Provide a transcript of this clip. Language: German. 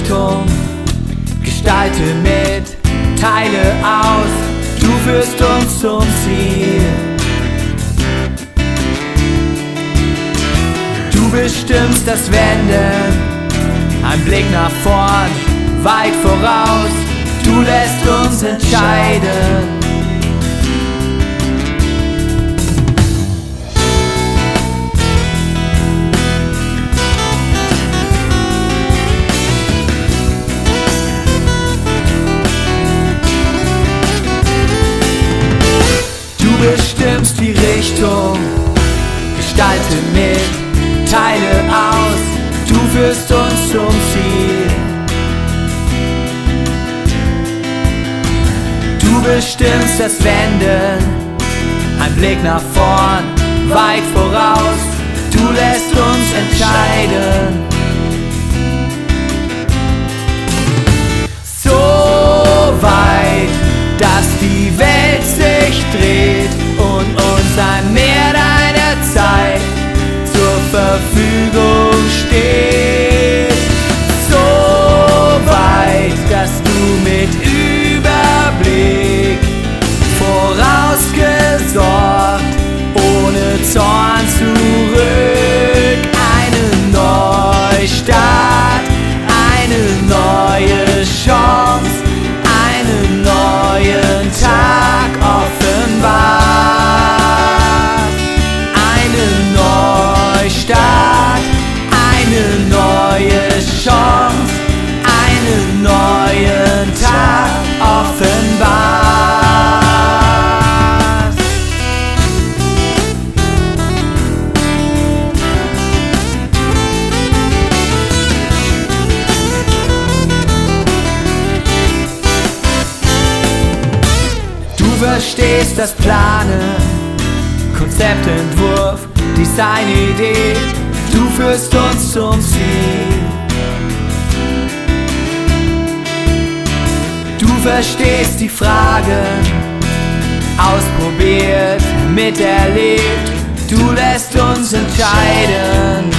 Richtung, gestalte mit, teile aus, du führst uns zum Ziel. Du bestimmst das Wenden, ein Blick nach vorn, weit voraus, du lässt uns entscheiden. Du bestimmst die Richtung, gestalte mit, teile aus, du führst uns zum Ziel. Du bestimmst das Wenden, ein Blick nach vorn, weit voraus, du lässt uns entscheiden. So weit, dass die Welt sich dreht und uns ein Meer deiner Zeit zur Verfügung steht. So weit, dass du mit Überblick vorausgesorgt, ohne Zorn zurück. Eine Neustart, eine neue Chance, einen neuen Tag offenbart. Eine Neustart, eine neue Chance, einen neuen Tag offenbart. Du verstehst das Planen, Konzeptentwurf, Designidee, du führst uns zum Ziel. Du verstehst die Fragen, ausprobiert, miterlebt, du lässt uns entscheiden.